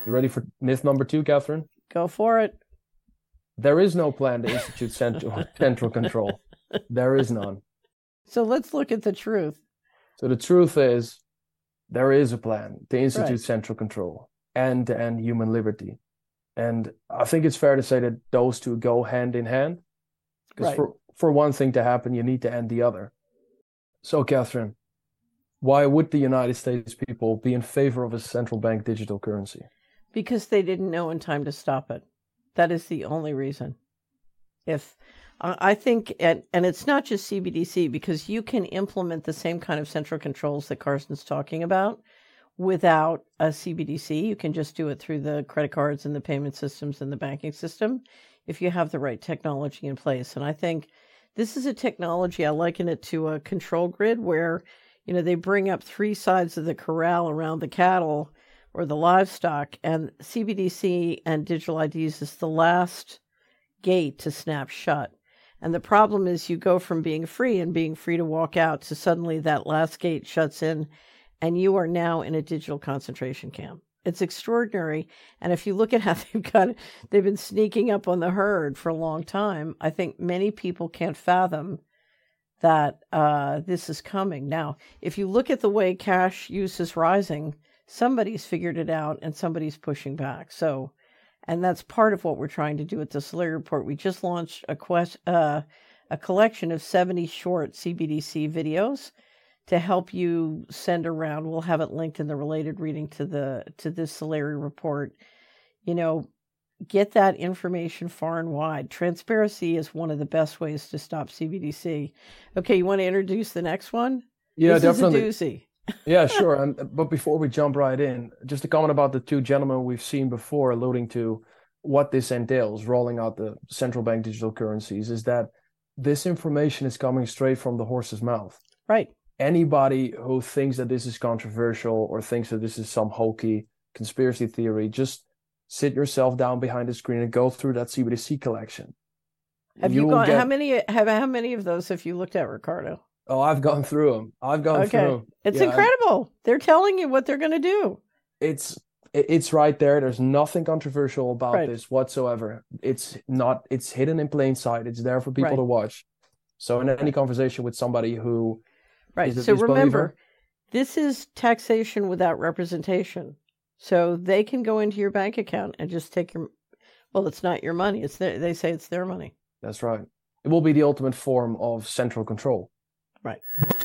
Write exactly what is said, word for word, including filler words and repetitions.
You ready for myth number two, Catherine? Go for it. There is no plan to institute central, central control. There is none. So let's look at the truth. So the truth is, there is a plan to institute Right. central control and to end human liberty. And I think it's fair to say that those two go hand in hand. Because Right. for, for one thing to happen, you need to end the other. So, Catherine, why would the United States people be in favor of a central bank digital currency? Because they didn't know in time to stop it. That is the only reason. If I think, and, and it's not just C B D C, because you can implement the same kind of central controls that Carson's talking about without a C B D C. You can just do it through the credit cards and the payment systems and the banking system if you have the right technology in place. And I think this is a technology, I liken it to a control grid where, you know, they bring up three sides of the corral around the cattle or the livestock, and C B D C and digital I Ds is the last gate to snap shut. And the problem is you go from being free and being free to walk out to suddenly that last gate shuts in and you are now in a digital concentration camp. It's extraordinary. And if you look at how they've got, they've been sneaking up on the herd for a long time, I think many people can't fathom that uh, this is coming. Now, if you look at the way cash use is rising, somebody's figured it out and somebody's pushing back. So, and that's part of what we're trying to do at the Solari Report. We just launched a quest, uh, a collection of seventy short C B D C videos to help you send around. We'll have it linked in the related reading to the to this Solari Report. You know, get that information far and wide. Transparency is one of the best ways to stop C B D C. Okay, you want to introduce the next one? Yeah, this definitely. Is a doozy. Yeah, sure. And but before we jump right in, just a comment about the two gentlemen we've seen before, alluding to what this entails, rolling out the central bank digital currencies, is that this information is coming straight from the horse's mouth. Right. Anybody who thinks that this is controversial or thinks that this is some hokey conspiracy theory, just sit yourself down behind the screen and go through that C B D C collection. Have you, you gone? Get... How many? Have how many of those have you looked at, Ricardo? Oh, I've gone through them. I've gone okay. through them. It's yeah, incredible. I've... They're telling you what they're going to do. It's it's right there. There's nothing controversial about right. this whatsoever. It's not. It's hidden in plain sight. It's there for people right. to watch. So in any conversation with somebody who right. is a so disbeliever, remember, this is taxation without representation. So they can go into your bank account and just take your. Well, it's not your money. It's their, they say it's their money. That's right. It will be the ultimate form of central control. Right.